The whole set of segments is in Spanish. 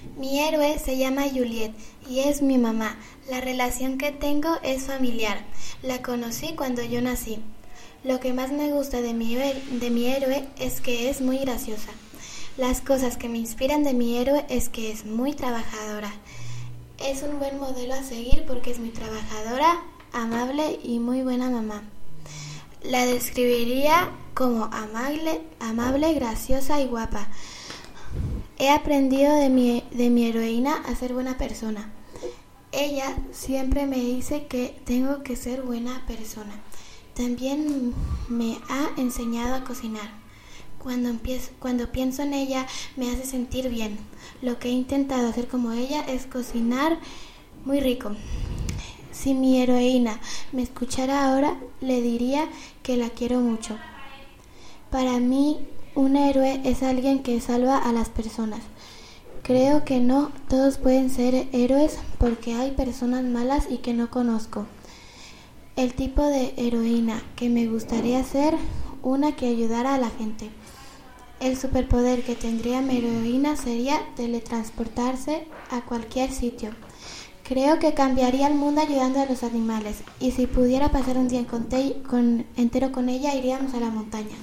Mi héroe se llama Juliet y es mi mamá. La relación que tengo es familiar. La conocí cuando yo nací. Lo que más me gusta de mi héroe es que es muy graciosa. Las cosas que me inspiran de mi héroe es que es muy trabajadora. Es un buen modelo a seguir porque es muy trabajadora, amable y muy buena mamá. La describiría como amable, graciosa y guapa. He aprendido de mi heroína a ser buena persona. Ella siempre me dice que tengo que ser buena persona. También me ha enseñado a cocinar. Cuando pienso en ella me hace sentir bien. Lo que he intentado hacer como ella es cocinar muy rico. Si mi heroína me escuchara ahora, le diría que la quiero mucho. Para mí, un héroe es alguien que salva a las personas. Creo que no todos pueden ser héroes porque hay personas malas y que no conozco. El tipo de heroína que me gustaría ser, una que ayudara a la gente. El superpoder que tendría mi heroína sería teletransportarse a cualquier sitio. Creo que cambiaría el mundo ayudando a los animales. Y si pudiera pasar un día entero con ella, iríamos a la montaña.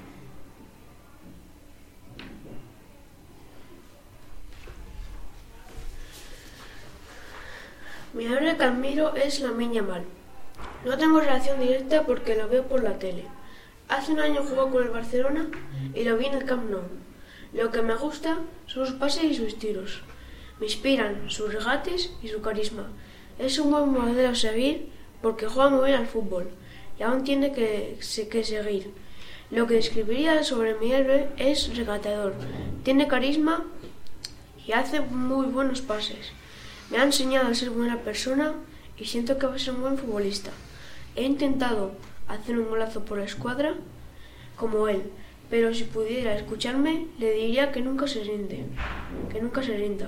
Mi héroe que admiro es Lamine Yamal. No tengo relación directa porque lo veo por la tele. Hace un año jugó con el Barcelona y lo vi en el Camp Nou. Lo que me gusta son sus pases y sus tiros. Me inspiran sus regates y su carisma. Es un buen modelo a seguir porque juega muy bien al fútbol y aún tiene que seguir. Lo que describiría sobre mi héroe es regateador. Tiene carisma y hace muy buenos pases. Me ha enseñado a ser buena persona y siento que va a ser un buen futbolista. He intentado hacer un golazo por la escuadra como él, pero si pudiera escucharme le diría que nunca se rinda.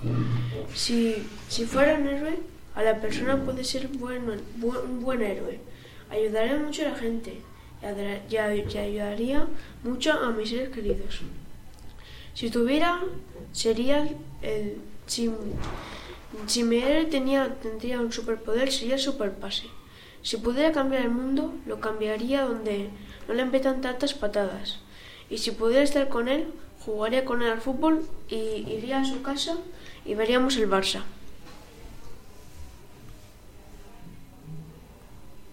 Si fuera un héroe, a la persona puede ser un buen héroe. Ayudaría mucho a la gente y ayudaría mucho a mis seres queridos. Si tuviera, sería si mi héroe tendría un superpoder, sería el superpase. Si pudiera cambiar el mundo, lo cambiaría donde no le metan tantas patadas. Y si pudiera estar con él, jugaría con él al fútbol y iría a su casa y veríamos el Barça.